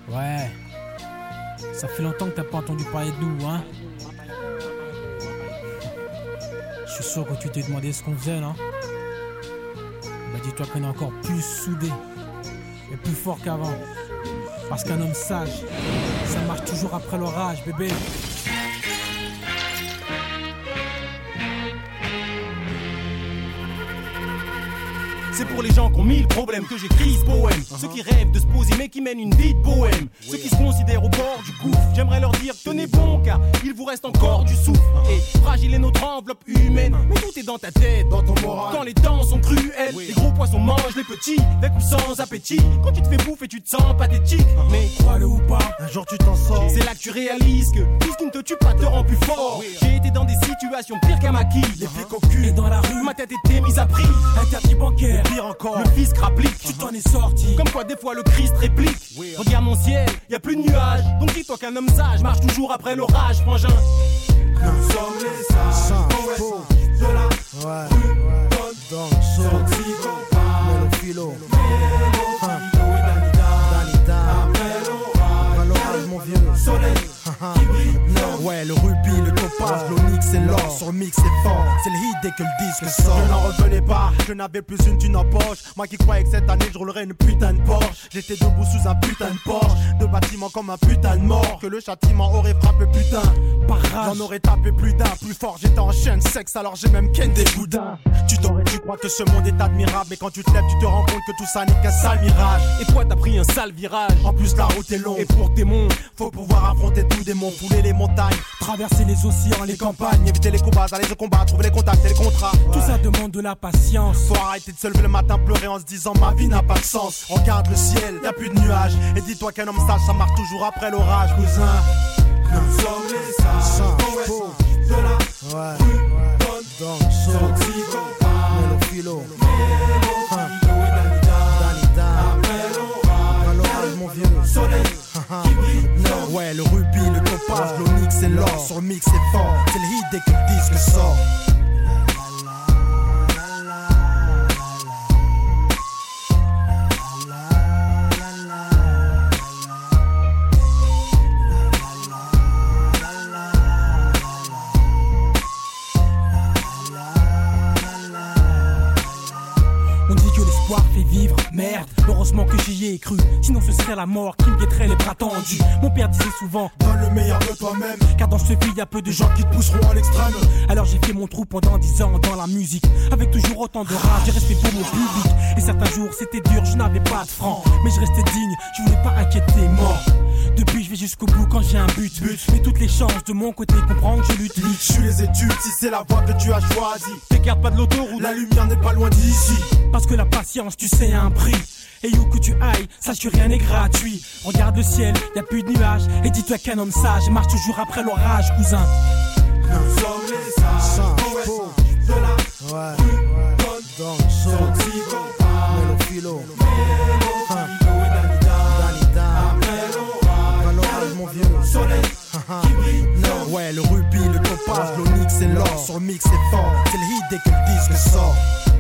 Ouais. Ça fait longtemps que t'as pas entendu parler de nous, hein. Je suis sûr que tu t'es demandé ce qu'on faisait, là. Bah dis-toi qu'on est encore plus soudés et plus fort qu'avant. Parce qu'un homme sage, ça marche toujours après l'orage, bébé. C'est pour les gens qui ont mille problèmes que j'écris ce poème. Ceux qui rêvent de se poser mais qui mènent une vie de bohème. Ceux qui se considèrent au bord du gouffre. J'aimerais leur dire tenez bon car il vous reste encore du souffle. Et fragile est notre enveloppe humaine. Mais tout est dans ta tête, dans ton moral. Quand les temps sont cruels, les gros poissons mangent les petits, avec ou sans appétit. Quand tu te fais bouffer tu te sens pathétique. Mais crois-le ou pas, un jour tu t'en sors. C'est là que tu réalises que tout ce qui ne te tue pas te rend plus fort. J'ai été dans des situations pires qu'un maquis. Les flics au cul et dans la rue, ma tête était mise à prix. Interdit bancaire, pire encore, le fisc rapplique. Tu t'en es sorti, comme quoi des fois le Christ réplique. Regarde mon ciel, y a plus de nuages. Donc dis-toi qu'un homme sage marche toujours après l'orage, frangin. Nous sommes les sages, poètes de la rue. Donc, so, Mélo Danida, après l'orage, mon vieux. Soleil qui brille. Ouais, le rubis, le topaz, l'onyx et l'or. Sur le mix, c'est fort. C'est le hit dès que le disque sort. Je n'en revenais pas, je n'avais plus une thune en poche. Moi qui croyais que cette année je roulerais une putain de Porsche. J'étais debout sous un putain de Porsche. De bâtiment comme un putain de mort. Que le châtiment aurait frappé putain. Par rage, j'en aurais tapé plus d'un. Plus fort, j'étais en chaîne sexe, alors j'ai même ken des boudins. Tu crois que ce monde est admirable. Mais quand tu te lèves, tu te rends compte que tout ça n'est qu'un sale mirage. Et toi, t'as pris un sale virage. En plus, la route est longue. Et pour tes monts, faut pouvoir affronter tous des monts. Fouler les montagnes, traverser les océans, les campagnes. Éviter les combats, aller au combat, trouver les contacts et les contrats. Tout ça demande de la patience. Faut arrêter de se lever le matin, pleurer en se disant ma vie n'a pas de sens. Regarde le ciel, y a plus de nuages. Et dis-toi qu'un homme sage, ça marche toujours après l'orage, cousin. Nous sommes les sages, poètes de la rue. Donc, so, Mélo Danida, après l'orage, mon vieux. Soleil qui brille. Ouais, le rubis, le topaz, l'onyx et l'or. Sur le mix, c'est fort. C'est le hit dès que le disque sort. Fait vivre, merde, heureusement que j'y ai cru. Sinon ce serait la mort qui me guetterait les bras tendus. Mon père disait souvent donne le meilleur de toi-même. Car dans ce pays y a peu de gens qui te pousseront à l'extrême. Alors j'ai fait mon trou pendant 10 ans dans la musique. Avec toujours autant de rage, j'ai respect pour mon public. Et certains jours c'était dur, je n'avais pas de francs. Mais je restais digne, je voulais pas inquiéter mort. Depuis je vais jusqu'au bout quand j'ai un but. Mais toutes les chances de mon côté comprends que je lutte. Je suis les études, si c'est la voie que tu as choisie. T'écartes pas de l'autoroute, la lumière n'est pas loin d'ici. Parce que la patience tu sais a un prix. Et où que tu ailles, sache que rien n'est gratuit. Regarde le ciel, y a plus de nuages. Et dis-toi qu'un homme sage marche toujours après l'orage, cousin. Nous sommes les sages, poètes de la rue. Donc, so, Mélo Danida, après l'orage, mon vieux. Soleil qui brille. Ouais, le rubis, le topaz, l'onyx et l'or. Sur le mix, c'est fort. C'est le hit dès que le disque sort.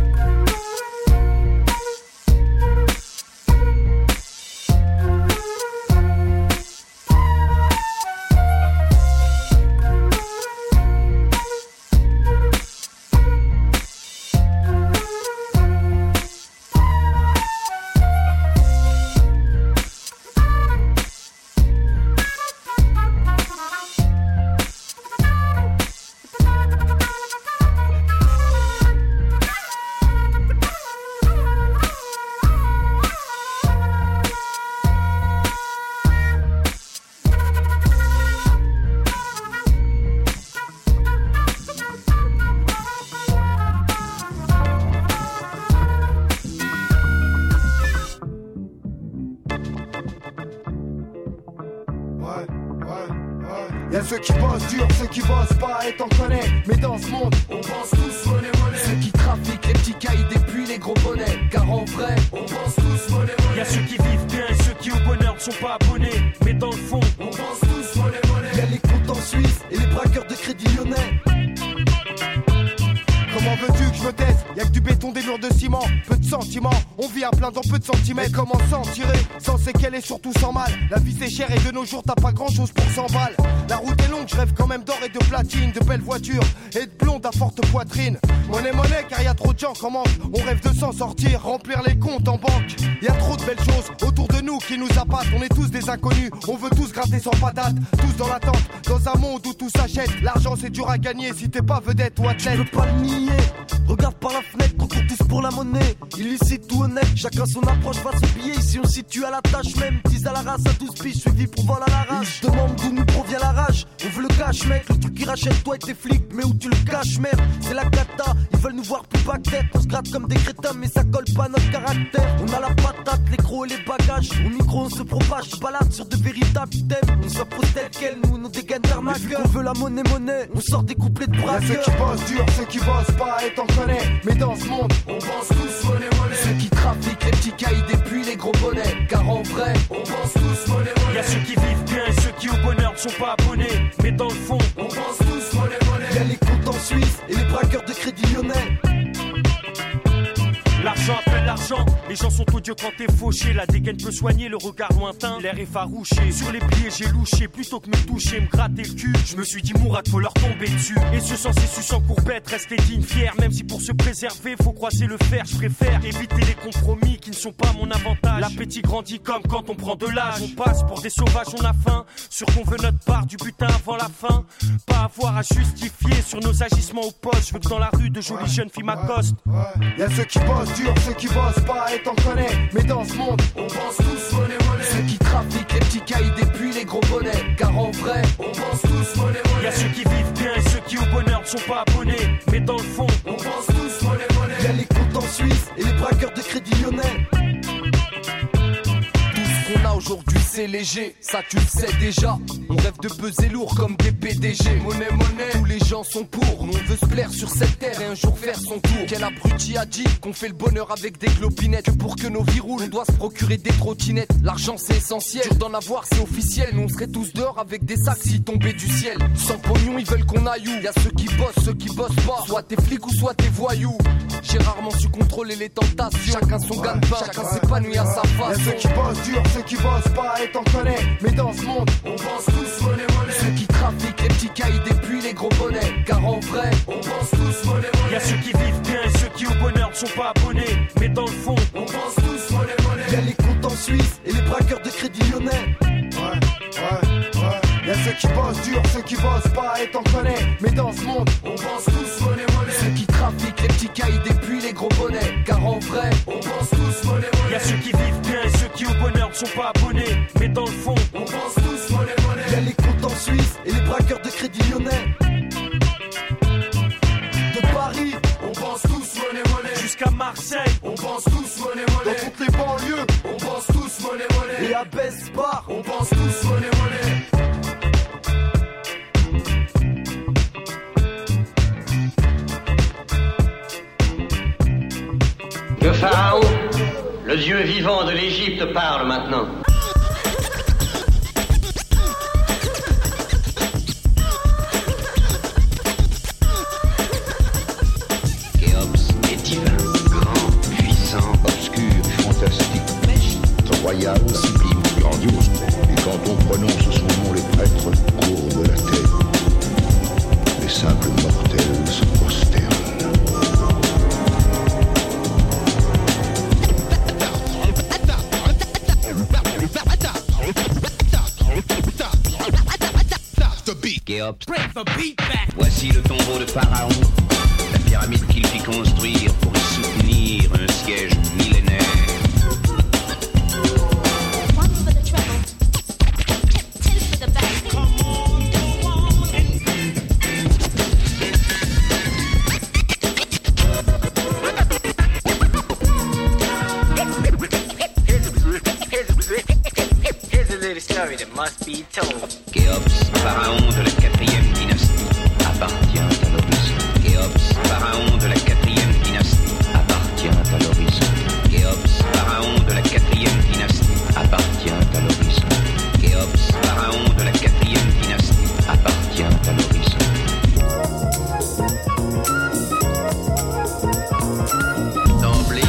Y'a ceux qui bossent dur, ceux qui bossent pas et t'en connais. Mais dans ce monde, on pense tous monnaie. Ceux qui trafiquent les petits cailles depuis les gros bonnets. Car en vrai, on pense tous monnaie. Y'a ceux qui vivent bien et ceux qui au bonheur ne sont pas abonnés. Mais dans le fond, on pense tous monnaie. Y'a les comptes en Suisse et les braqueurs de crédit lyonnais. Comment veux-tu que je me taise? Y'a que du béton, des murs de ciment. bâtiment, peu de sentiments. On vit à plein dans peu de centimètres. Mais comment s'en tirer sans séquelles et surtout sans mal? La vie c'est cher et de nos jours t'as pas grand chose pour 100 balles. La route est longue, je rêve quand même d'or et de platine, de belles voitures et de blondes à forte poitrine. Monnaie car y a trop de gens qu'en manque. On rêve de s'en sortir, remplir les comptes en banque. Y a trop de belles choses autour de nous qui nous appâtent. On est tous des inconnus, on veut tous gratter sans patate. Tous dans l'attente, dans un monde où tout s'achète. L'argent c'est dur à gagner si t'es pas vedette ou athlète. Je veux pas le nier, regarde par la fenêtre, on court tous pour la monnaie. Illicite ou honnête, chacun son approche face au billet. Ici on situe à la tâche même, 10 à la race, à 12 piges, suivi pour vol à la rage. Je demande d'où nous provient la rage, on veut le cash mec. Le truc qui rachète toi et tes flics, mais où tu le caches merde. C'est la cata, ils veulent nous voir plus bas que tête. On se gratte comme des crétins mais ça colle pas à notre caractère. On a la patate, les crocs et les bagages. Au micro on se propage, je balade sur de véritables thèmes. On s'impose tel quel, nous nos dégaines d'arnaqueurs. On veut la monnaie, on sort des couplets de braqueurs. Y'a ceux qui bossent dur, ceux qui bossent pas et t'en connais. Mais dans ce monde, on pense tous monnaie. Ceux qui trafiquent les petits caïds et puis les gros bonnets. Car en vrai, on pense tous monnaie. Y'a ceux qui vivent bien et ceux qui au bonheur ne sont pas abonnés. Mais dans le fond, on pense tous monnaie. Y'a les comptes en Suisse et les braqueurs de crédit lyonnais. L'argent appelle l'argent, les gens sont odieux quand t'es fauché. La dégaine peut soigner le regard lointain, l'air effarouché. Sur les pliés j'ai louché, plutôt que me toucher, me gratter le cul. Je me suis dit Mourad faut leur tomber dessus. Et ce sans ces suçants courbettes, rester digne, fier. Même si pour se préserver faut croiser le fer. Je préfère éviter les compromis qui ne sont pas mon avantage. L'appétit grandit comme quand on prend de l'âge. On passe pour des sauvages, on a faim. Sûr qu'on veut notre part du butin avant la fin. Pas avoir à justifier sur nos agissements au poste. Je veux que dans la rue de jolies jeunes filles m'accostent. Y'a ceux qui bossent dur, ceux qui bossent pas et t'en connais. Mais dans ce monde, on pense tous monnaie. Ceux qui trafiquent les petits caïds et puis les gros bonnets. Car en vrai, on pense tous monnaie. Y'a ceux qui vivent bien et ceux qui au bonheur ne sont pas abonnés. Mais dans le fond, on pense tous monnaie. Y'a les comptes en Suisse et les braqueurs de crédit lyonnais. Qu'on a aujourd'hui c'est léger, ça tu le sais déjà. On rêve de peser lourd comme des PDG. Monnaie, tous les gens sont pour. Nous on veut se plaire sur cette terre et un jour faire son tour. Quel abruti a dit qu'on fait le bonheur avec des clopinettes. Que pour que nos vies roulent, on doit se procurer des trottinettes. L'argent c'est essentiel, dur d'en avoir c'est officiel. Nous on serait tous dehors avec des sacs si tombés du ciel. Sans pognon ils veulent qu'on aille où? Y'a ceux qui bossent pas. Soit t'es flics ou soit t'es voyous. J'ai rarement su contrôler les tentations. Chacun son gagne-pain, chacun s'épanouit à sa face. Y'a ceux qui bossent dur, ceux qui bossent pas et t'en connais. Mais dans ce monde, on pense tous monnaie. Ceux qui trafiquent les petits caïds et puis les gros bonnets. Car en vrai, on pense tous monnaie. Y'a ceux qui vivent bien et ceux qui au bonheur ne sont pas abonnés. Mais dans le fond, on pense tous monnaie. Y'a les comptes en Suisse et les braqueurs de crédit lyonnais. Y'a ceux qui bossent dur, ceux qui bossent pas et t'en connais. Mais dans ce monde, on pense tous monnaie. Ceux qui trafiquent les petits caïds et puis les gros bonnets. Car en vrai, on pense tous monnaie. Y'a ceux qui vivent bien et ceux qui au bonheur ne sont pas abonnés. Mais dans le fond, on pense tous monnaie. Y'a les comptes en Suisse et les braqueurs de crédit lyonnais. De Paris, on pense tous monnaie. Jusqu'à Marseille, on pense tous monnaie. Dans toutes les banlieues, on pense tous monnaie. Et à Besbar, on pense tous monnaie. Le pharaon, le dieu vivant de l'Égypte, parle maintenant. Khéops est divin, grand, puissant, obscur, fantastique, royal, sublime, grandiose. Et quand on prononce son nom, les prêtres courbent la tête. Les simples mortels se prosternent. Khéops, voici le tombeau de Pharaon, la pyramide qu'il fit construire pour y soutenir un siège millénaire. Khéops, pharaon de la 4e dynastie, appartient à l'horizon. Khéops, pharaon de la 4e dynastie, appartient à l'horizon. Khéops, pharaon de la 4e dynastie, appartient à l'horizon. Khéops, pharaon de la 4e dynastie, appartient à l'horizon. D'emblée,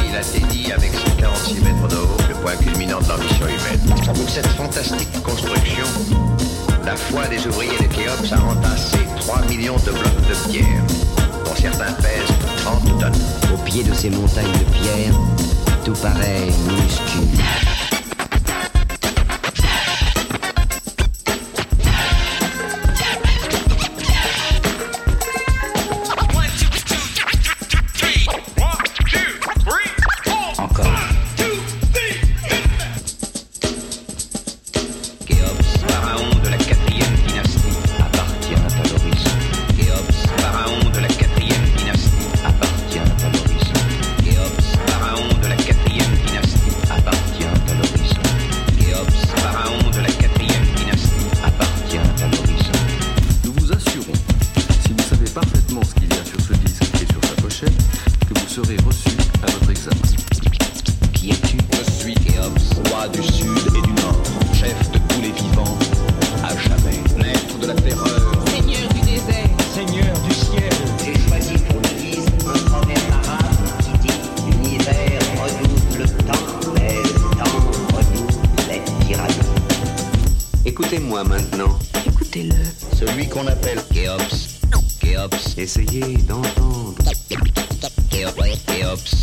Pour cette fantastique construction, la foi des ouvriers de Khéops a entassé 3 millions de blocs de pierre, dont certains pèsent 30 tonnes. Au pied de ces montagnes de pierre, tout paraît minuscule. Écoutez-moi maintenant. Écoutez-le. Celui qu'on appelle Khéops. Khéops. Essayez d'entendre. Khéops. Khéops.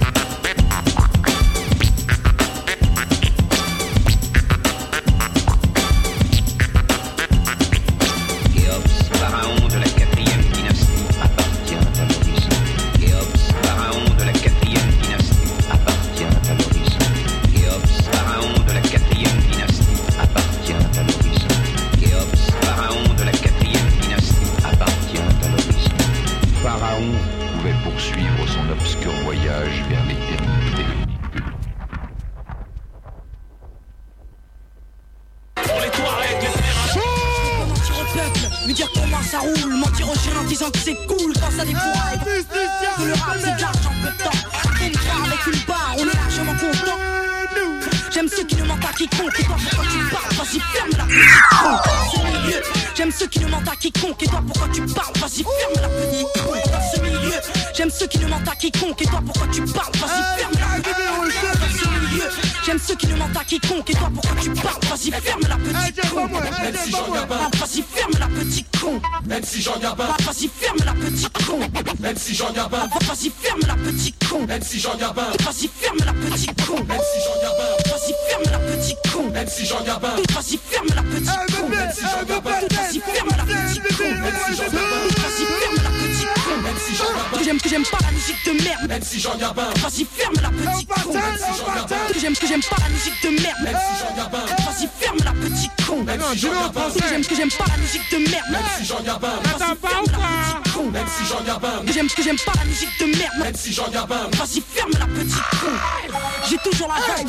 Vas-y ferme la petite con. MC Jean Gabin. Vas-y ferme la petite con. MC Jean Gabin. Vas-y ferme la petite con. MC Jean Gabin. Vas-y ferme la petite con. MC Jean Gabin. Vas-y ferme la petite con. MC Jean Gabin. Vas-y ferme la petite con. MC Jean Gabin. Que j'aime pas la musique de merde. MC Jean Gabin. Vas-y ferme la petite con. MC Jean Gabin. Que j'aime pas la musique de merde. MC Jean Gabin. Vas-y ferme la petite con. MC Jean Gabin. Que j'aime pas la musique de merde. MC Jean Gabin. Vas-y ferme la petite con. MC Jean Gabin. Que j'aime pas la musique de merde. MC Jean Gabin. Vas-y ferme la petite con. J'ai toujours la vibe,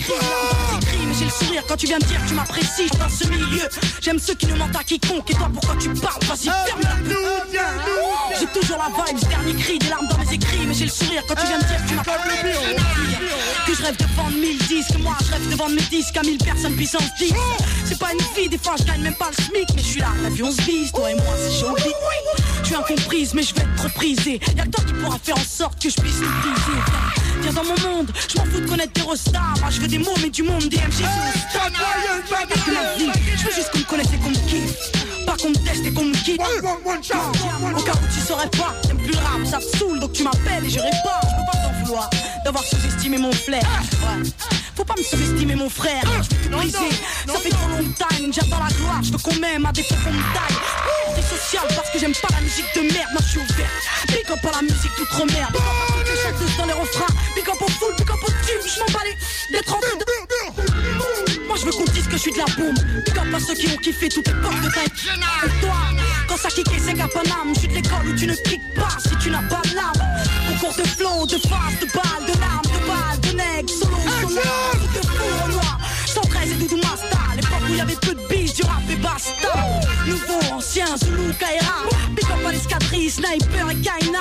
mais j'ai le sourire quand tu viens de dire que tu m'apprécies. Dans ce milieu, j'aime ceux qui ne mentent à quiconque. Et toi pourquoi tu parles? Vas-y ferme la petite. J'ai toujours la vibe, dernier cri, des larmes dans mes écrits, mais j'ai le sourire quand tu viens de dire que tu m'apprécies. Que je rêve de vendre 1000 disques, moi je rêve de vendre mes disques à 1000 personnes puissance 10. C'est pas une vie, des fois je gagne même pas le SMIC, mais je suis là, la vie on se bise, toi et moi c'est chaud. Je suis incomprise, mais je vais être reprisée. Y'a que toi qui pourra faire en sorte que je puisse me briser. Viens dans mon monde, je m'en fous de connaître des restars. Moi je veux des mots, mais du monde, des MG sur le stade. La vie, je veux juste qu'on me connaisse et qu'on me kiffe. Pas qu'on me teste et qu'on me quitte. Au cas où tu saurais pas, t'aimes plus le rap, ça te saoule, donc tu m'appelles et je réponds. Je peux pas t'en vouloir d'avoir sous-estimé mon flair. Ouais. Faut pas me sous-estimer mon frère, je vais te briser. Ça fait trop longtemps, j'attends la gloire, je veux qu'on m'aime à défaut qu'on me taille. C'est social parce que j'aime pas la musique de merde, moi je suis ouvert. Big up à la musique d'outre-mer, big up à toutes les chanteuses dans les refrains, big up au full, big up au tube, je m'en bats d'être en train de... Moi je veux qu'on dise que je suis de la bombe. Big up à ceux qui ont kiffé toutes les portes de ta et toi, quand ça kické c'est Capanam. Je suis de l'école où tu ne kicks pas si tu n'as pas de l'âme. Concours de flow, de face, de balles, de larmes, de balles, de nègres, solo, de fou au noir. 113 et Doudou Masta, l'époque où il y avait peu de biches, du rap et basta. Nouveau, ancien, Zulu, Kaira. Big up à l'escadrille, Sniper et Kaina.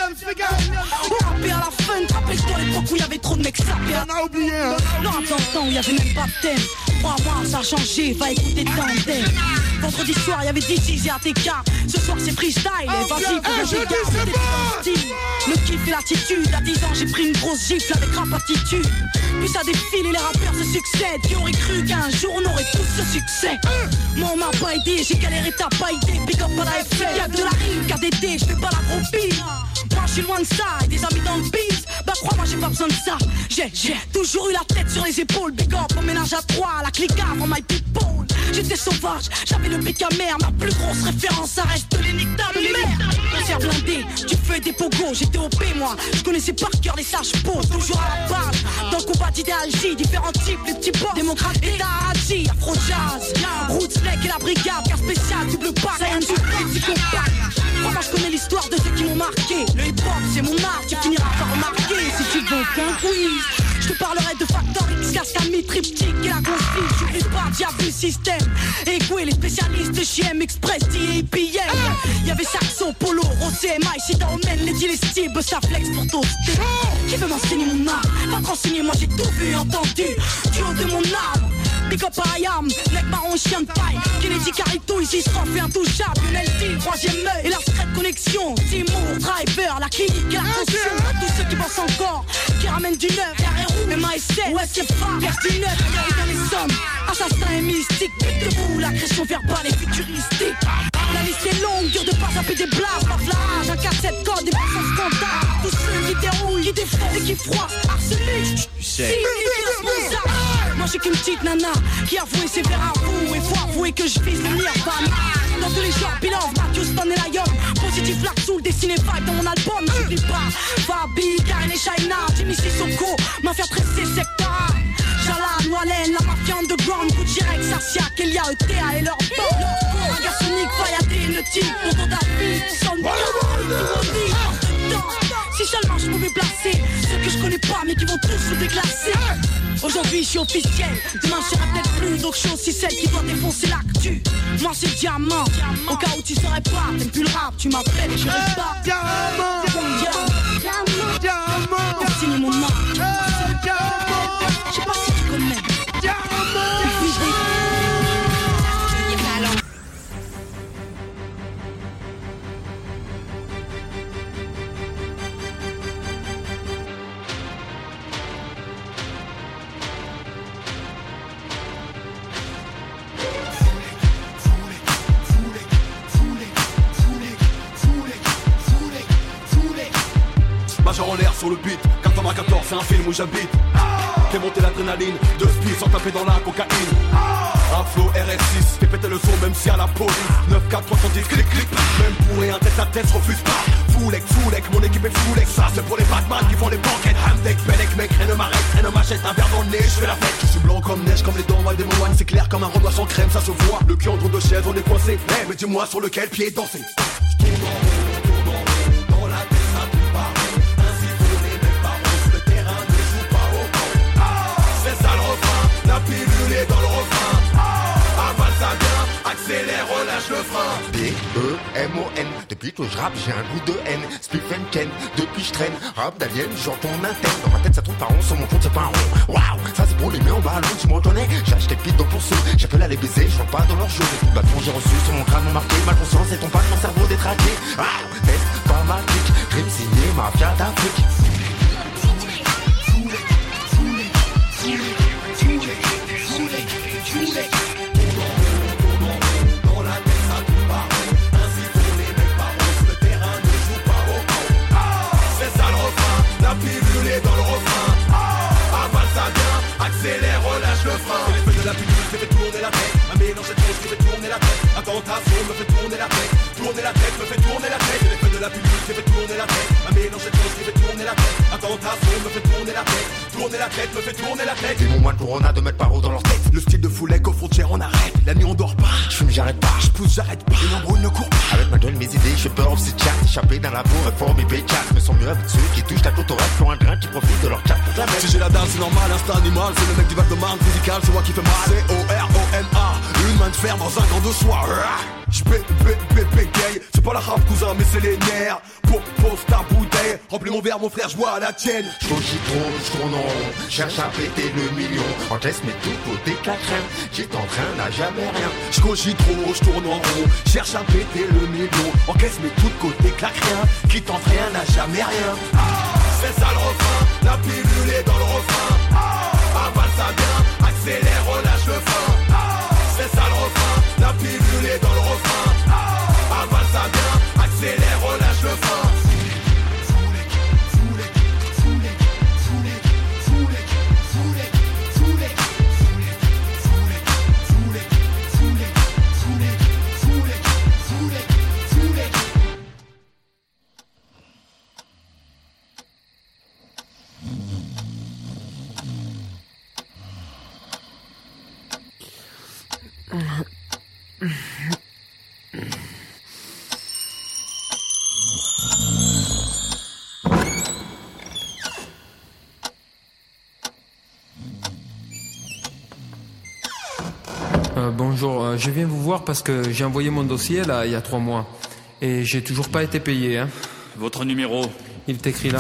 On rappait à la fin, rappelle-toi l'époque où il y avait trop de mecs sapés. On a oublié, hein. Non, dans le temps où il y avait même pas de thème. Crois-moi, ça a changé, va écouter Tandem. Vendredi soir, y'avait DJs et ATK. Ce soir, c'est freestyle, et vas-y, pour que je garde des style. Le kiff et l'attitude, à 10 ans, j'ai pris une grosse gifle avec rap attitude. Puis ça défile et les rappeurs se succèdent. Qui aurait cru qu'un jour on aurait tous ce succès? Moi, on m'a pas aidé, j'ai galéré, t'as pas aidé. Big up à la FL, y'a que de la rime, KDD, j'fais pas la gros pile. Moi, j'suis loin de ça, et des amis dans le biz. Bah, crois-moi, j'ai pas besoin de ça. J'ai toujours eu la tête sur les épaules. Big up, on ménage à 3, la clique avant my people. J'étais sauvage, j'avais le bec amer. Ma plus grosse référence, ça reste l'énigme de merde. Concert blindé, du feu et des pogos. J'étais OP moi, je connaissais par cœur les sages poses. Toujours à la page, dans le combat d'idéologie. Différents types, les petits boss, démocrates et Taraji. Afro jazz, Roots Neck et la brigade. Cas spécial, double pack, Saiyan du psychopathe. Moi je connais l'histoire de ceux qui m'ont marqué. Le hip-hop c'est mon art, tu finiras par remarquer. Si tu veux qu'un quiz, je te parlerai de Factor X, Cascami, Triptyque et la conflit. Je suis pas diable système. Et quoi les spécialistes de chez M Express, D.A.P.M. Y'avait Saxo, Polo, Rosé, Maï, Sida, Omen, les Dilestibles, ça flex pour toaster. Qui veut m'enseigner mon art? Pas te renseigner, moi j'ai tout vu et entendu. Du haut de mon âme. Big up à Ayam, mec marron chien de paille. Kennedy Carito, ici se refait intouchable. Lionel troisième œil et la secrète connexion. Timur, Driver, la clinique et la caution. Tous ceux qui pensent encore, qui ramènent du neuf. RRO, MASL, OSFA, Vertineux, regardez dans les sommes. Assassin et mystique, pute debout, l'agression verbale est futuristique. La liste est longue, dur de pas taper des blagues. Par flash, un cassette code, des personnes scandales. Tous ceux qui déroulent, qui défendent et qui froissent. Harcelés, moi j'ai qu'une petite nana qui avoue ses verres à vous. Et faut avouer que je vise le nirvana. Dans tous les genres, Bill of Matthew, Stone et Lion. Positif, Black Soul, dessiné fight dans mon album. J'oublie pas Fabi, Karen et Shaina, Jimmy Sissoko, mafia tressée, secteur. Jalan, Wallen, la mafia underground, Gucci Rex, Sarsia, Kelia, ETA et leur bande. Un gars sonique, Fayadé, le team, tonton David, son si seulement je pouvais placer ceux que je connais pas mais qui vont tous se déclasser. Aujourd'hui je suis officiel, demain je serai peut-être plus. Donc je suis aussi celle qui doit défoncer l'actu. Moi c'est Diamant, au cas où tu saurais pas. T'aimes plus le rap, tu m'appelles et je reste pas. Diamant, Diamant, Diamant, signe mon nom. Je sais pas si tu connais Diamant. Major en l'air sur le beat, 94 c'est un film où j'habite. Fais monter l'adrénaline, 2 speeds sans taper dans la cocaïne. Un flow RS6, fais péter le son même si à la police. 9-4, 310, clic clic. Même pour un tête à tête, je refuse pas. Foulek, mon équipe est foulek. Ça c'est pour les Batman qui font les banquettes. Hamdek, Belek, mec, rien ne m'arrête, rien ne m'achète. Un verre dans le nez, je fais la fête. Je suis blanc comme neige, comme les dents mal des moines. C'est clair comme un renoir sans crème, ça se voit. Le cul entre deux chaises, on est coincé. Hey, mais dis-moi sur lequel pied danser. La pilule est dans le refrain. Avale ça bien, accélère, relâche le frein. B-E-M-O-N. Depuis que je rappe, j'ai un goût de haine. Spiff and Ken, depuis je traîne. Rap d'alien, j'entends interne. Dans ma tête, ça tourne pas rond, sur mon compte, c'est pas un rond. Waouh, ça c'est pour les mains en ballon, tu me reconnais. J'ai acheté le dans pour ceux, j'appelle à les baiser, je vois pas dans leurs jeux. Les coups de bâton, j'ai reçu sur mon crâne, mon marqué. Ma conscience et ton pas, mon cerveau détraqué. Waouh, test, pas ma clique. Dream signé, mafia d'Afrique. La pilule est dans le refrain. Avale ça bien, accélère, relâche le frein. C'est l'effet de la pilule qui fait tourner la tête. Un mélange de choses qui fait tourner la tête. Un tentation me fait tourner la tête. Tourner la tête me fait tourner la tête. C'est l'effet de la pilule qui fait tourner la tête. Un mélange de choses qui fait tourner la tête. Un tentation me fait tourner la tête. Tourner la tête me fait tourner la tête. Ils m'ont moins de Corona de mettre par dans leur tête. Le style de Foulek aux frontières on arrête. La nuit on dort pas. Je fume, j'arrête pas. Je pousse, j'arrête pas. Une embrouille ne court pas. Avec ma gueule, mes idées, je fais peur aux petits chats. Échappé dans la bourre, fort mes pécats. Je me sens mieux avec ceux qui touchent ta cotorette pour un grain qui profite de leur chat. Si j'ai la dalle, c'est normal, instinct animal. C'est le mec du Val de Marne, physical, c'est moi qui fais mal. C-O-R-O-N-A. une main de fer dans un gant de soie. J'bégaye, c'est pas la rap cousin mais c'est les nerfs. Pose ta bouteille, remplis mon verre mon frère, j'bois à la tienne. J'cogite trop, j'tourne en rond, cherche à péter le million. Encaisse mes tout côté de la crème, j'étais en train n'a jamais rien. J'cogite trop, j'tourne en rond, cherche à péter le million. Encaisse mes tout côté claque rien, qui tente rien n'a jamais rien. C'est ça le refrain, la pilule est dans le refrain. Avale ça bien, accélère, relâche le frein. C'est ça le refrain, la pilule est dans le refrain. Avale ça bien, accélère, relâche le frein. Bonjour, je viens vous voir parce que j'ai envoyé mon dossier là il y a 3 mois et j'ai toujours pas été payé. Hein. Votre numéro? Il est écrit là.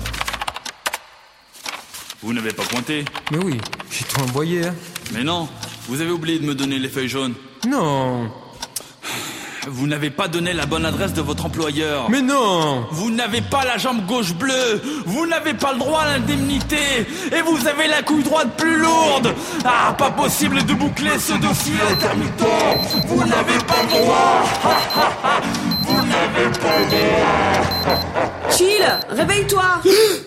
Vous n'avez pas pointé? Mais oui, j'ai tout envoyé. Hein. Mais non, vous avez oublié de me donner les feuilles jaunes. Non. Vous n'avez pas donné la bonne adresse de votre employeur. Mais non. Vous n'avez pas la jambe gauche bleue. Vous n'avez pas le droit à l'indemnité. Et vous avez la couille droite plus lourde. Ah, pas possible de boucler ce dossier intermittent. Vous n'avez pas le droit. Vous n'avez pas le droit. Chill, réveille-toi.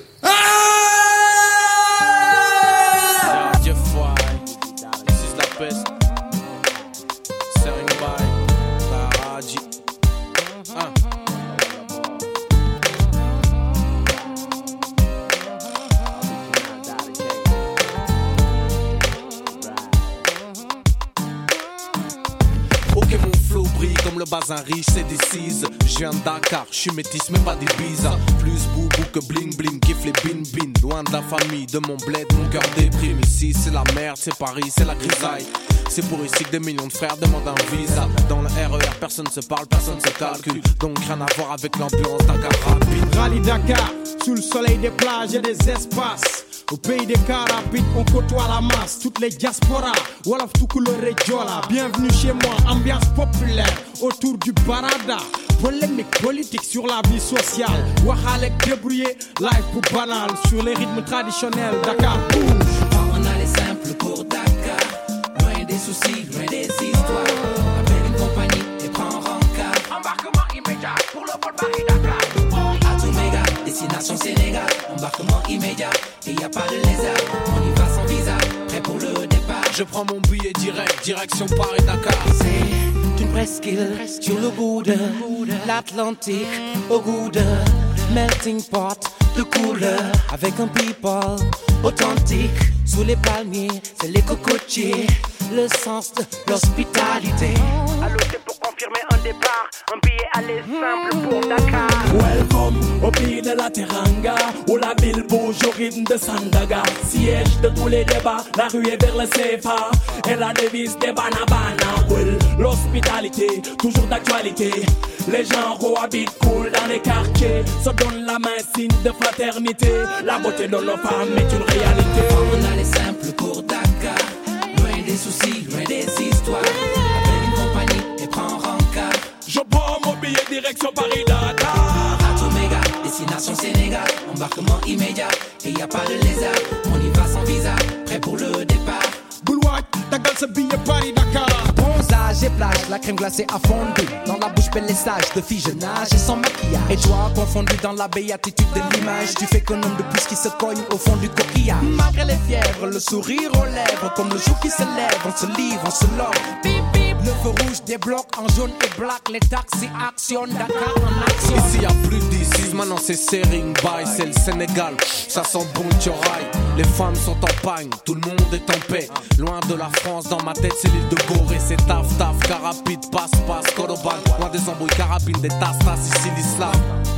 Le bazin riche, c'est des cises. Je viens de Dakar, je suis métis, mais pas des bizarres. Plus boubou que bling bling, kiffe les bin bin. Loin de la famille, de mon bled, mon cœur déprime. Ici, c'est la merde, c'est Paris, c'est la grisaille. C'est pour ici que des millions de frères demandent un visa. Dans le RER, personne se parle, personne se calcule. Donc rien à voir avec l'ambiance Dakar rapide. Rallye Dakar, sous le soleil des plages et des espaces. Au pays des Carabides, on côtoie la masse. Toutes les diasporas, Wolof tout couleur et Diola. Bienvenue chez moi, ambiance populaire autour du Barada. Polémique politique sur la vie sociale. Wahalek débrouillé, live pour banal. Sur les rythmes traditionnels, Dakar bouge. On a les simples pour Dakar. Loin des soucis, loin des histoires. Appelle une compagnie et prends rencard. Embarquement immédiat pour le vol Paris-Dakar. Atoméga, destination Sénégal. Embarquement immédiat et y a pas de lézard. On y va sans visa, prêt pour le départ. Je prends mon billet direct, direction Paris-Dakar. C'est une presqu'île sur le bout de l'Atlantique, au goût de melting pot de couleur, avec un people authentique. Sous les palmiers, c'est les cocotiers, le sens de l'hospitalité. Allô, c'est pour confirmer un départ, un billet aller simple pour Dakar. Welcome au pays de la Teranga, où la ville bouge au rythme de Sandaga. Siège de tous les débats, la rue est vers le CFA, et la devise des Banabana. Well, l'hospitalité, toujours d'actualité. Les gens cohabitent cool dans les quartiers, se donnent la main, signe de fraternité. La beauté de nos femmes est une réalité. On a les simples pour Dakar, loin des soucis, loin des histoires. Appelle une compagnie et prends rencard. Je prends mon billet direction Paris-Dakar. Atoméga, destination Sénégal. Embarquement immédiat et y a pas de lézard. On y va sans visa, prêt pour le départ. Boulouac, ta gueule, ce billet Paris-Dakar. Bronzage et plage, la crème glacée a fondu. Dans la bouche, belle et sage, de fille, je nage et sans maquillage. Et toi, confondu dans la béatitude de l'image. Tu fais qu'un homme de plus qui se cogne au fond du coquillage. Malgré les fièvres, le sourire aux lèvres. Comme le jour qui se lève, on se livre, on se love. Bip bip, le feu rouge débloque en jaune et black. Les taxis actionnent, Dakar en action. Ici y'a plus d'ici, maintenant c'est Sering Bay, c'est le Sénégal. Ça sent bon tiorail. Les femmes sont en pagne, tout le monde est en paix. Loin de la France, dans ma tête c'est l'île de Gorée. C'est taf taf, carapide, passe-passe, Koroban. Loin des embrouilles, carabines, des tas-tas, ici l'islam.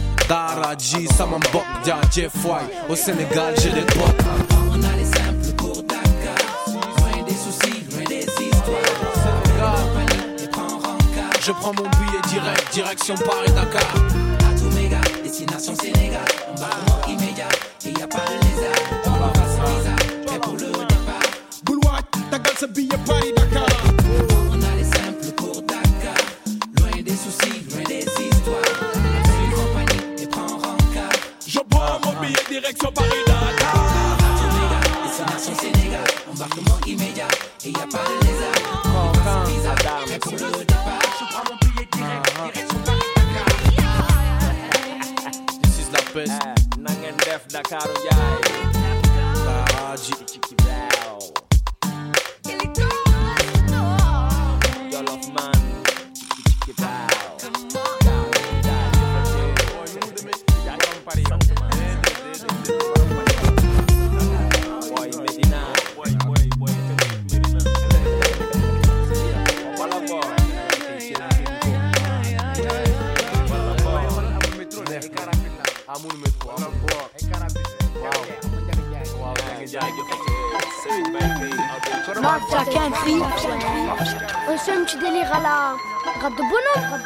Daraji, Samambok, Dia, Jeffway. Au Sénégal j'ai des toits. On a les simples pour Dakar. Loin des soucis, loin des histoires. Je prends mon billet direct, direction Paris-Dakar. À tout méga, destination Sénégal. Embarquement immédiat, et y a pas de lézard. On va passer visa, prêt pour le départ. Boulois, ta gueule, ce billet Paris-Dakar. On a les simples pour Dakar. Loin des soucis, loin des histoires. Appelle une compagnie et prends rencard. Je prends mon billet direction Paris-Dakar. À tout méga, destination Sénégal. Embarquement immédiat, et y a pas de lézard. On va passer visa, prêt pour le départ. Je prends mon billet direct, direction Paris-Dakar. This is la peste. Nangen def Dakar Ndiaye. Baraji. Jollof man. Boy Medina. Mafia Country. On se fait un petit délire à la rap de bonhomme,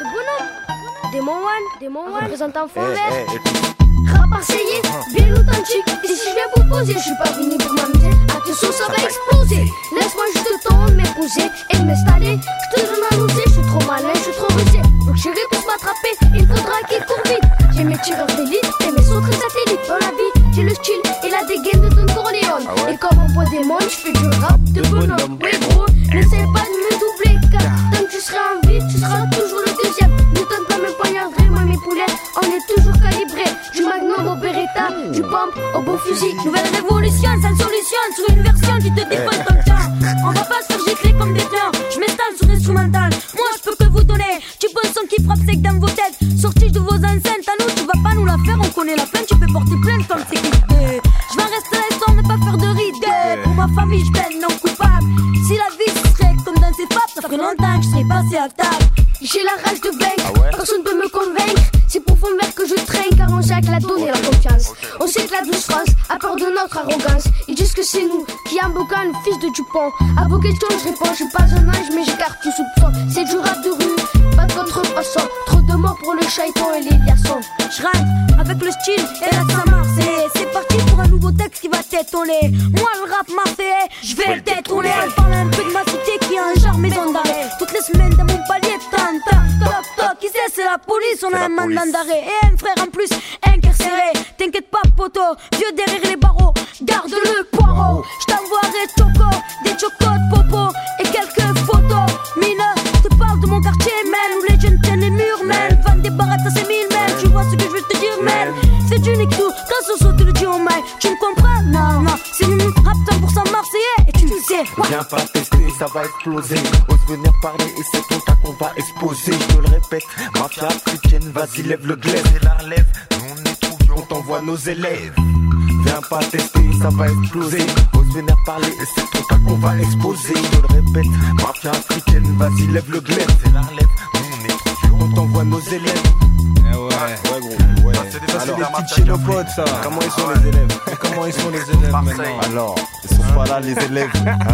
Démon One, représentant fond vert. Rap marseillais, bien authentique. Et si je viens vous poser, je suis pas venu pour m'amuser. Attention, ça va exploser. Laisse-moi juste le temps de m'épouser et de m'installer. Je te donne à nauser, je suis trop malin, je suis trop rusé. Donc chérie, pour m'attraper, il faudra qu'il court vite. J'ai mes tireurs d'élite et mes autres satellites dans la vie. J'ai le style et la dégaine de Don Corleone. Et comme on voit des mondes, je fais du rap de bonhomme. Oui gros, n'essaie pas de me doubler, car tant que tu seras en vie, tu seras toujours le deuxième. Ne donne pas mes poignarderies, moi mes poulets, on est toujours calibrés. Du magnum au Beretta, du pompe au beau fusil. Nouvelle révolution, sans solution, sur une version qui te défonce dans le temps. On va pas se faire gicler comme des fleurs, je m'installe sur l'instrumental. Moi je peux que vous donner du bon son qui frappe sec dans vos têtes. Sorti de vos enceintes, à nous tu vas pas nous la faire, on connaît la peine, tu peux porter plainte comme c'est quitté. Je vais rester là sans ne pas faire de rides. Pour ma famille je plaide non coupable. Si la vie serait comme dans ces fables, ça ferait longtemps que je serais passé à table. J'ai la rage de vaincre, personne ne peut me convaincre. C'est pour fond vert que je traîne, car on sait qu'elle a donné la confiance. On sait que la douce France a peur de notre arrogance. Ils disent que c'est nous qui embaucons le fils de Dupont. À vos questions je réponds, je suis pas un ange mais j'écarte tout soupçon. C'est du rap de rue, pas de contrefaçon. Trop de mots pour le chaïton et les liassons. Je rentre avec le style et l'accent marseillais. C'est parti pour un nouveau texte qui va t'étonner. Moi le rap marseillais, je vais le détourner. Elle parle un peu de ma cité qui a un genre maison d'arrêt. Toutes les semaines dans mon palier, tanta, toc toc. Qui c'est la police, on a un mandat d'arrêt. Et un frère en plus, incarcéré. T'inquiète pas poto, vieux derrière les barreaux. Garde le poireau, je t'envoierai choco, des chocos de popo et quelques photos. Mineur, je te parle de mon quartier, man, où les jeunes tiennent les murs, man. Fan des barattes à 5000, man, tu vois ce que je veux te dire, man. C'est du nique tout, quand on saute le dit au mail. Tu me comprends? Non, c'est une rap 100% marseillais et tu le sais. Viens pas tester, ça va exploser. Ose venir parler et c'est ton cas qu'on va exposer. Je te le répète, mafia africaine, vas-y lève le glaive et la relève. Nous on est trop vieux, on t'envoie nos élèves. Viens pas tester, ça va exploser. Ose venir parler et c'est ton cas qu'on va exposer. Je te le répète, mafia africaine, vas-y lève le glaive et la relève. Nous on est trop vieux, on t'envoie nos élèves. Ouais gros, ouais. Ça c'est des petites chez nos potes ça. Comment ils sont les élèves? Comment ils sont les élèves maintenant? Alors, ils sont pas là les élèves.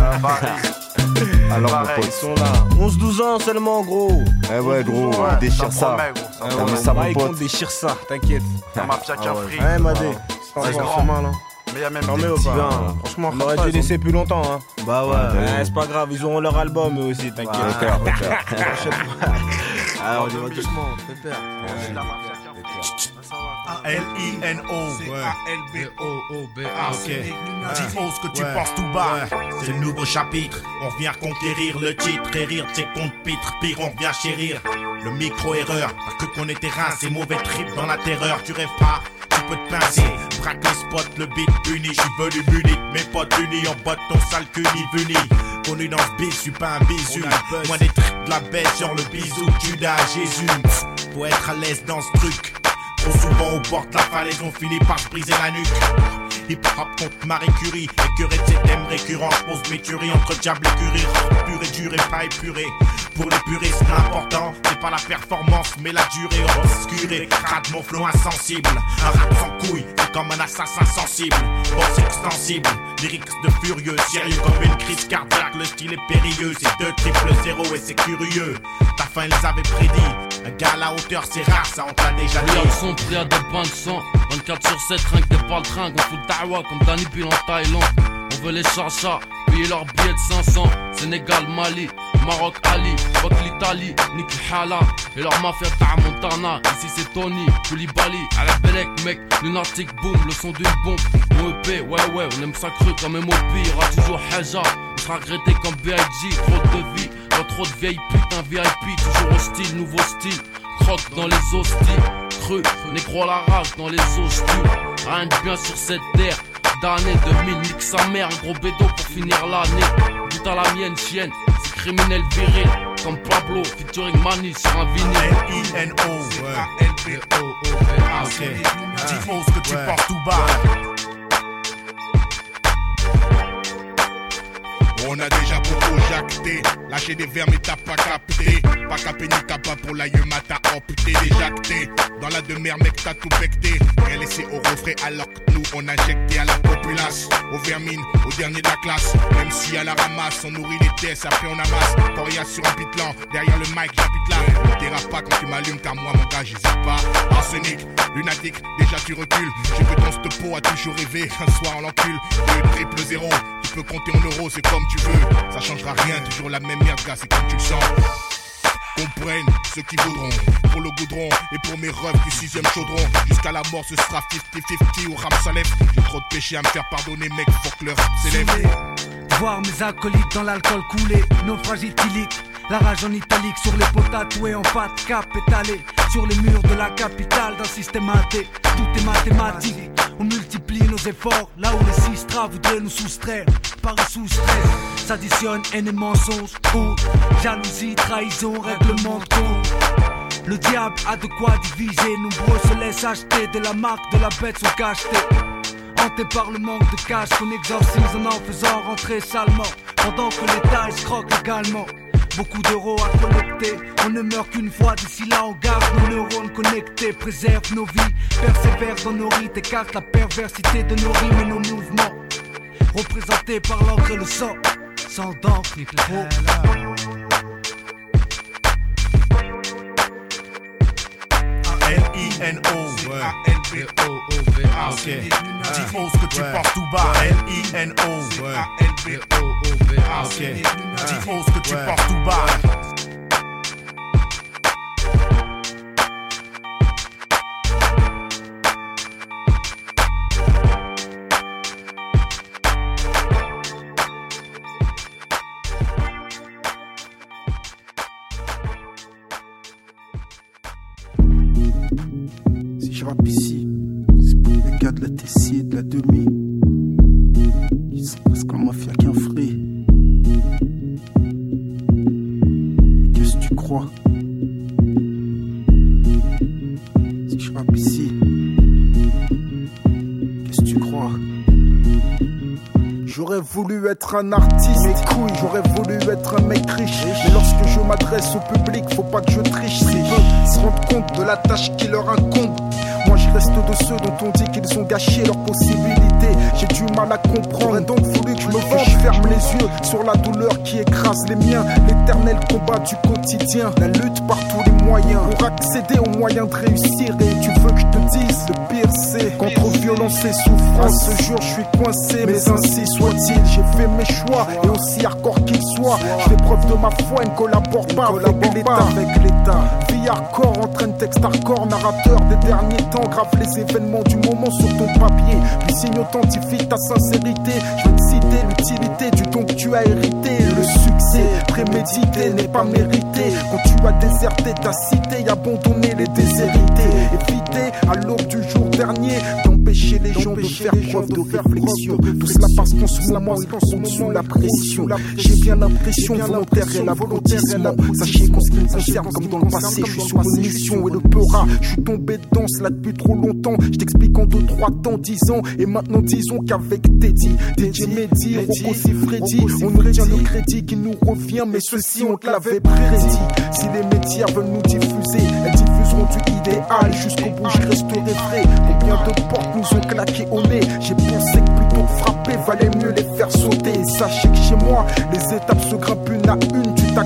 Alors mon pote, ils sont là. 11-12 ans seulement gros. Eh ouais gros, déchire ça. T'as vu ça mon pote? Déchire ça, t'inquiète. La mafia qui a pris. Ouais Madé, c'est pas mal hein. Mais y'a même des petits gars. Franchement, on aurait dû laisser plus longtemps hein. Bah ouais. C'est pas grave, ils auront leur album eux aussi, t'inquiète. Alors on y va doucement, fais peur. L-I-N-O, A-L-B-O-O-B-A. Dis-moi ce que tu penses tout bas. C'est le nouveau chapitre. On vient conquérir le titre et rire de ses comptes pitres. Pire, on vient chérir. Le micro-erreur, pas que qu'on était rincé, mauvais trip dans la terreur. Tu rêves pas, tu peux te pincer. Braque le spot, le beat uni. J'suis venu muni, mes potes unis. On botte ton sale cul ni vuni. Connu dans ce beat, j'suis pas un bisu. Moi des trucs de la bête, genre le bisou. Judas, Jésus. Faut être à l'aise dans ce truc. Trop souvent on porte la falaise, on finit par se briser la nuque. Hip-hop contre Marie Curie, écœuré de ces thèmes récurrents. Pose mes tueries entre diable et curie. Pur et dur et pas épuré. Pour les puristes, l'important, c'est pas la performance, mais la durée obscurée. Crade mon flow insensible. Un rap sans couille, c'est comme un assassin sensible. Boss extensible, lyrics de furieux. Sérieux comme une crise cardiaque, le style est périlleux. C'est 2 triple 0 et c'est curieux. Ta fin les avait prédits. Un gars à la hauteur c'est rare, ça on t'a déjà dit. Regarde son prix à des bains de sang. 24/7, rien que des balles tringues. On fout dawa comme Danny Bill en Thaïlande. On veut les chachas, payer leur billet de 500. Sénégal, Mali, Maroc, Ali, fuck l'Italie, Nick Hala. Et leur mafia ta Montana. Ici c'est Tony, Koulibaly, à la Belek, mec, lunatic boom, le son d'une bombe. Mon EP, ouais, on aime ça cru comme MOP. Y'aura toujours Haja, on sera regretté comme B.I.G. Trop de vie, y'a trop de vieilles putains VIP. Toujours hostile, nouveau style, croque dans les hosties. Cru, négro à la rage dans les hosties. Rien de bien sur cette terre. D'année 2000, nique sa mère, un gros bédo pour finir l'année. But à la mienne, chienne, c'est criminel viril. Comme Pablo, featuring Mani sur un vinyle. L-I-N-O, L-B-O-O-B-A, ok. Dis-moi ce que tu penses tout bas. On a déjà beaucoup jacté, lâché des vers mais t'as pas capté. Pas capé ni t'as pas pour l'aïeux, t'as opté, déjacté. Dans la demeure mec t'as tout becté. Rien laissé au refrain alors que nous on injecté à la populace. Aux vermines, au dernier de la classe. Même si à la ramasse, on nourrit les tests, après on amasse. Quand rien sur un pitlan, derrière le mic j'habite là. Ne dérape pas quand tu m'allumes car moi mon gars j'hésite pas. Arsenic, lunatique, déjà tu recules. J'ai vu dans cette peau à toujours rêver qu'un soir on l'encule. Le triple zéro, tu peux compter en euros, c'est comme tu veux. Ça changera rien, toujours la même merde gars, c'est comme tu le sens. Comprennent ceux qui voudront pour le goudron et pour mes refs du 6ème chaudron. Jusqu'à la mort ce sera 50-50 au rap Salef. J'ai trop de péchés à me faire pardonner mec, faut que le rap s'élève. Voir mes acolytes dans l'alcool coulé, naufrage éthylique. La rage en italique sur les pots tatoués en pâte cap étalé. Sur les murs de la capitale d'un système athée. Tout est mathématique, on multiplie nos efforts. Là où les sistras voudraient nous soustraire. Paris sous stress, s'additionne haine et mensonge. Honte, jalousie, trahison, règlement de compte. Le diable a de quoi diviser. Nombreux se laissent acheter. De la marque de la bête sont cachetés. Hanté par le manque de cash qu'on exorcise en faisant rentrer salement. Pendant que l'État escroque également. Beaucoup d'euros à collecter. On ne meurt qu'une fois, d'ici là on garde nos neurones connectés. Préserve nos vies, persévère dans nos rites. Écarte la perversité de nos rimes et nos mouvements. Représentés par l'encre et le sang. Sans d'encre ni trop. L-I-N-O, L-B-O-O-B-A, ok. Dis-moi ce que tu penses tout bas. L-I-N-O, L-B-O-O-B-A, ok. Dis-moi ce que tu penses tout bas. Si je rappe ici, c'est pour les gars de la Tessie et de la Demi. Ils sont presque en mafia qu'un free. Qu'est-ce que tu crois? Si je rappe ici, qu'est-ce que tu crois? J'aurais voulu être un artiste, mes couilles, j'aurais voulu être un mec riche. Mais lorsque je m'adresse au public, faut pas que je triche. S'ils veulent se rendre compte de la tâche qui leur incombe, moi je reste de ceux dont on dit qu'ils ont gâché leurs possibilités. J'ai du mal à comprendre, j'aurais donc voulu que je me venge. Je ferme les yeux sur la douleur qui écrase les miens. L'éternel combat du quotidien, la lutte par tous les moyens pour accéder aux moyens de réussir. Et tu veux que je te dise, le pire c'est qu'entre violence et souffrance, ce jour je suis coincé, mais ainsi soit-il. J'ai fait mes choix et aussi hardcore qu'ils soient. Je fais preuve de ma foi et ne collabore pas avec l'État. Vie hardcore entraîne texte hardcore, narrateur des derniers temps, grave les événements du moment sur ton papier, puis signe authentifie ta sincérité. Je vais te citer l'utilité du don que tu as hérité. Le succès prémédité n'est pas mérité quand tu as déserté ta cité et abandonné les déshérités. Éviter à l'aube du jour dernier d'empêcher les gens de faire preuve de réflexion. Tout cela parce qu'en ce moment ils sont sous la pression. J'ai bien l'impression volontaire et l'applaudissement. Sachez qu'en ce qui me concerne comme dans le passé, je suis sur une mission et le peura. Je suis tombé dedans cela depuis trop longtemps. Je t'explique en 2-3 temps, 10 ans. Et maintenant disons qu'avec Teddy, DJ Mehdi, Rocco Freddy, on nous tient le crédit qui nous revient. Mais ceci on te l'avait prédit. Si les médias veulent nous diffuser, elles diffuseront du idéal jusqu'au bout. Je resterai vrai. Combien de portes nous ont claqué au nez? J'ai pensé que plutôt que frapper valait mieux les faire sauter. Et sachez que chez moi les étapes se grimpent une à une. Tu t'accroches à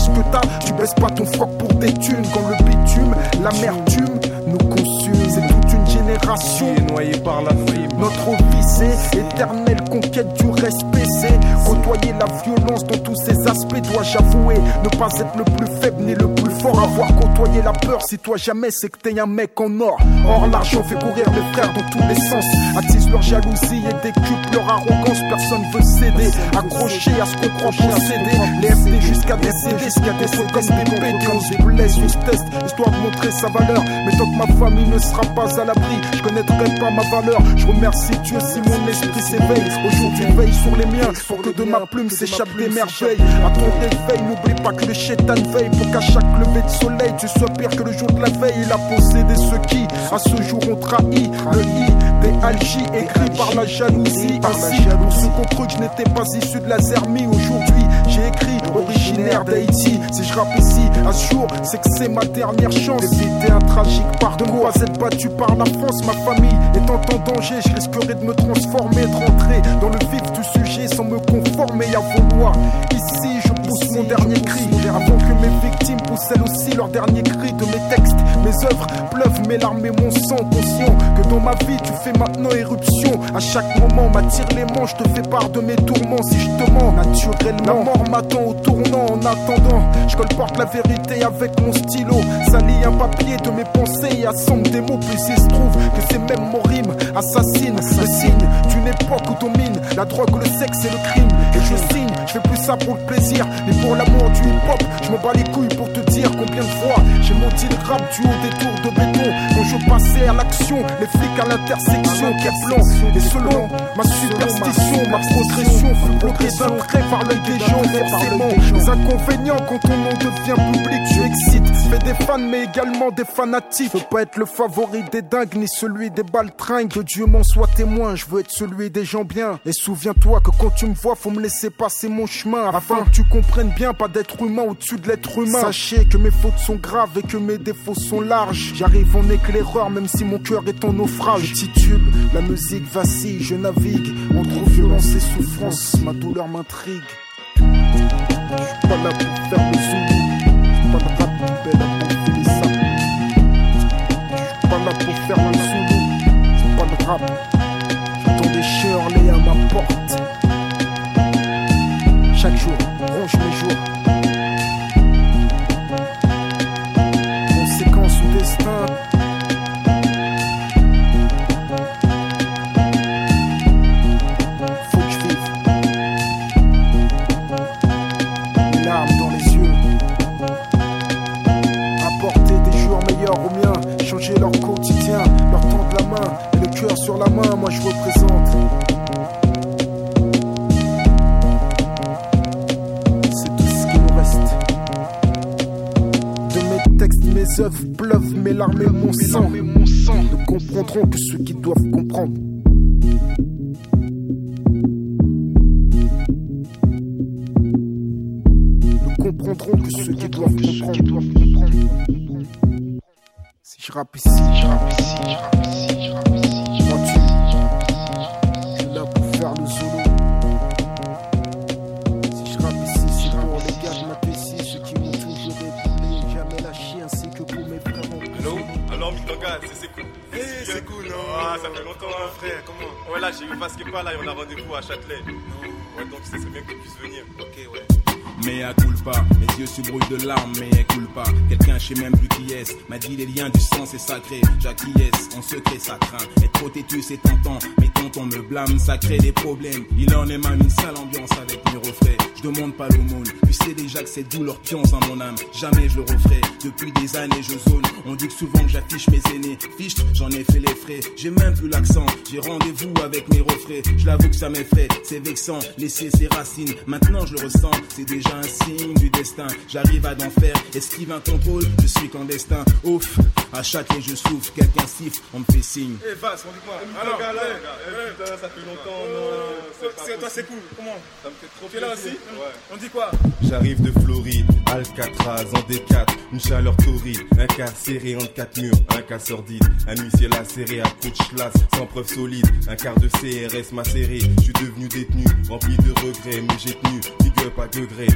ce que t'as, tu baisses pas ton froc pour des thunes. Quand le bitume, l'amertume nous consume. C'est toute une génération qui est noyée par la frime. Notre vie c'est éternelle conquête du respect. C'est côtoyer la violence dans tous ses aspects. Dois-je avouer, ne pas être le plus faible ni le plus fort. Avoir côtoyé la peur, si toi jamais c'est que t'es un mec en or. Or l'argent fait courir les frères dans tous les sens. Attise leur jalousie et décuple leur arrogance. Personne veut céder, accroché à ce qu'on croit posséder. Les FD jusqu'à décéder, ce qu'il y a des sauts comme des PD. On se blesse, on se teste, histoire de montrer sa valeur. Mais tant que ma famille ne sera pas à l'abri, je connaîtrai pas ma valeur. Je remercie Dieu si mon esprit s'éveille. Aujourd'hui veille sur les miens pour que de ma plume s'échappe des merveilles. À ton réveil, n'oublie pas que le chétan veille pour qu'à chaque lever de soleil tu sois pire que le jour de la veille. Il a possédé ceux qui à ce jour ont trahi. Le I des algies écrit par la jalousie. Ainsi pour ceux qu'on cru que je n'étais pas issu de la Zermie. Aujourd'hui j'ai écrit originaire d'Haïti. Si je rappe ici à ce jour, c'est que c'est ma dernière chance d'éviter un tragique parcours. De ne pas être battu par la France. Ma famille étant en danger, je risquerais de me transformer, de rentrer dans le vif du sujet sans me conformer à vos lois. Ici je pousse mon dernier cri avant que mes victimes poussent elles aussi leur dernier cri. De mes textes, mes œuvres pleuvent mes larmes et mon sang. Conscient que dans ma vie tu fais maintenant éruption. À chaque moment m'attire les manches, je te fais part de mes tourments. Si je te mens naturellement, la mort m'attend au tournant. En attendant, je colporte la vérité avec mon stylo. Salis un papier de mes pensées et assemble des mots. Puis il se trouve que ces mêmes mots rimes assassinent le signe d'une époque où domine la drogue, le sexe et le crime. Et je signe, je fais plus ça pour le plaisir mais pour l'amour du hip-hop. Je m'en bats les couilles pour te dire combien de fois j'ai menti le rap du haut des tours de béton. Quand je passais à l'action, les flics à l'intersection, Keplan. Et selon ma superstition, ma progression fut bloquée d'un trait par l'œil des gens. Forcément, les inconvénients quand ton nom devient public, tu excites. Fais des fans mais également des fanatiques. Je veux pas être le favori des dingues ni celui des baltringues. Que Dieu m'en soit témoin, je veux être celui des gens bien. Et souviens-toi que quand tu me vois, faut me laisser passer mon chemin afin que tu comprennes bien, pas d'être humain au-dessus de l'être humain. Sachez que mes fautes sont graves et que mes défauts sont larges. J'arrive en éclaireur même si mon cœur est en naufrage. Je titube, la musique vacille, je navigue entre violence et souffrance, ma douleur m'intrigue. Je suis pas là pour faire le zoom, je suis pas le rap belle pour filer ça. Je suis pas là pour faire le zoom, je suis pas le rap. J'entends des Shirley à ma porte. Chaque jour, ronge mes jours. Conséquence ou destin. Faut que je vive. Les larmes dans les yeux. Apporter des jours meilleurs aux miens. Changer leur quotidien, leur tendre la main. Et le cœur sur la main, moi je représente. Mes œuvres pleuvent, mes larmes et mon sang. Ne comprendront que ceux qui doivent comprendre. Ne comprendront que ceux qui doivent comprendre. Si je rappe ici, je rappe ici, je rappe ici, je rappe ici. Moi je suis là pour faire le solo. Si je rappe ici, c'est pour les gars de ma PC, ceux qui m'ont toujours épaulé, jamais lâché, ainsi que pour mes frères. Allô? Alors, Mitanga, c'est cool. C'est cool, non? Ah, ça fait longtemps, hein, frère, comment? Ouais, là, j'ai eu Vasquepa, là, et on a rendez-vous à Châtelet. Ouais, donc, c'est bien que tu puisses venir. Ok, ouais. Mais à culpa, mes yeux se brouillent de larmes, mais elle coule pas. Quelqu'un, je sais même plus qui est-ce, m'a dit les liens du sang c'est sacré. J'acquiesce, en secret ça craint. Être trop têtu c'est tentant, mais quand on me blâme, ça crée des problèmes. Il en est même une sale ambiance avec mes refrains. Je demande pas l'aumône, tu sais déjà que c'est douleur pionce dans mon âme. Jamais je le referai, depuis des années je zone. On dit que souvent que j'affiche mes aînés. Fichte, j'en ai fait les frais, j'ai même plus l'accent. J'ai rendez-vous avec mes refrains, je l'avoue que ça m'effraie. C'est vexant, laisser ses racines, maintenant je le ressens. C'est déjà un signe du destin, j'arrive à d'en faire. Esquive un contrôle, je suis clandestin. Ouf, à chaque je souffle, quelqu'un siffle, on me fait signe. Eh Vas, on dit quoi? Alors, putain, ça fait longtemps, non. Toi, c'est cool, comment? Ça me fait trop plaisir. Tu es là aussi? Ouais. On dit quoi? J'arrive de Floride, Alcatraz, en D4, une chaleur torride, un carcéré entre 4 murs, un cas sordide, un huissier lacéré à coup de chlasse, sans preuve solide, un quart de CRS macéré, je suis devenu détenu, rempli de regrets, mais j'ai tenu, big up à degré,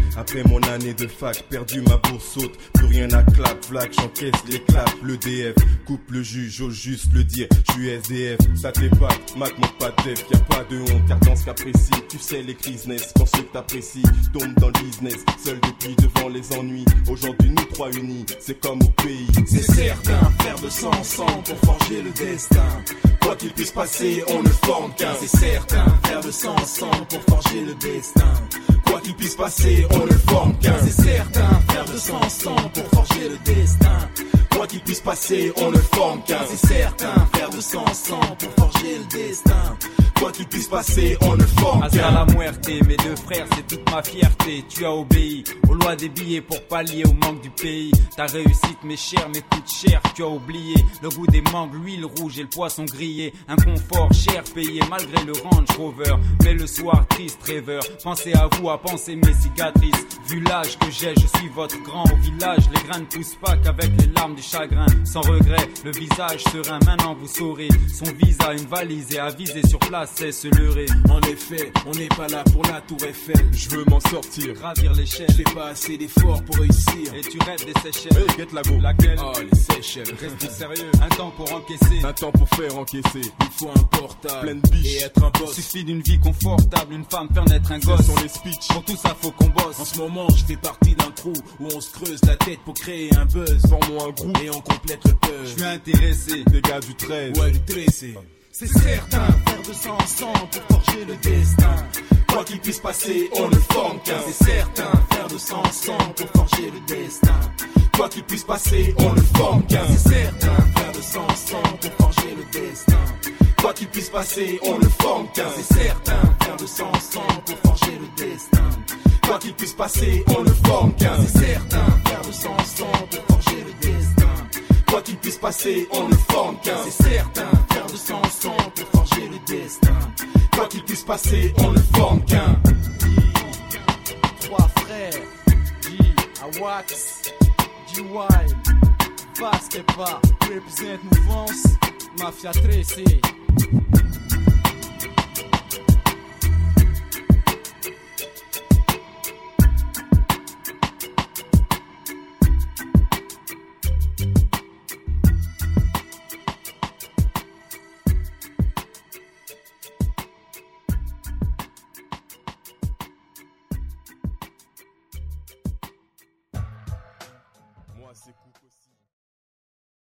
Après mon année de fac, perdu ma bourse haute. Plus rien à clap, flac, j'encaisse les claps. Le DF, coupe le juge, j'ose juste le dire. J'suis SDF, ça t'épate, Mac manque pas de def. Y'a pas de honte, car dans ce cas précis, tu sais les crises naissent quand ceux que t'apprécies tombent dans le business. Seul depuis devant les ennuis, aujourd'hui nous trois unis, c'est comme au pays. C'est certain, faire de sang ensemble pour forger le destin. Quoi qu'il puisse passer, on ne forme qu'un. C'est certain, faire de sang ensemble pour forger le destin. Quoi qu'il puisse passer, on ne forme qu'un. C'est certain, faire de sang ensemble pour forger le destin. Quoi qu'il puisse passer, on ne forme qu'un. C'est certain, faire de sang ensemble pour forger le destin. Quoi qu'il puisse passer, on ne forme qu'un. À la muerte, mes deux frères, c'est toute ma fierté. Tu as obéi aux lois des billets pour pallier au manque du pays. Ta réussite m'est chère, mais coûte cher. Tu as oublié le goût des mangues, l'huile rouge et le poisson grillé. Un confort cher payé malgré le Range Rover. Mais le soir, triste rêveur. Pensez à vous, à penser mes cicatrices. Vu l'âge que j'ai, je suis votre grand au village. Les grains ne poussent pas qu'avec les larmes du chagrin. Sans regret, le visage serein, maintenant vous saurez. Son visa, une valise et à viser sur place, c'est se leurrer. En effet, on n'est pas là pour la tour Eiffel. Je veux m'en sortir, gravir l'échelle. Je fais pas assez d'efforts pour réussir. Et tu rêves des Seychelles. Hey, get la go. Laquelle? Oh, les Seychelles. Reste sérieux, un temps pour encaisser. Un temps pour faire encaisser. Il faut un portable, plein de biches et être un boss. Suffit d'une vie confortable, une femme faire naître un gosse. Ce sont les speeches. Pour tout ça, faut qu'on bosse. En ce moment, je fais partie d'un crew où on se creuse la tête pour créer un buzz. Formons un groupe et on complète le buzz. Je suis intéressé. Des gars du 13. Ouais, du 13. C'est certain, faire de sang ensemble pour forger le destin. Quoi qu'il puisse passer, on ne forme qu'un. C'est certain, faire de sang ensemble pour forger le destin. Quoi qu'il puisse passer, on ne forme qu'un. C'est certain, faire de sang ensemble pour forger le destin. Quoi qu'il puisse passer, on ne forme qu'un. C'est certain, faire de sang ensemble pour forger le destin. Quoi qu'il puisse passer, on ne forme qu'un. C'est certain, faire de sang ensemble pour forger le destin. Quoi qu'il puisse passer, on ne forme qu'un. C'est certain, faire de sang ensemble pour forger le destin. Quoi qu'il puisse passer, on ne forme qu'un. Trois frères, G, Awax, G-Wild, Vasquepa, represent Mouvance, Mafia 13. C'est cool aussi.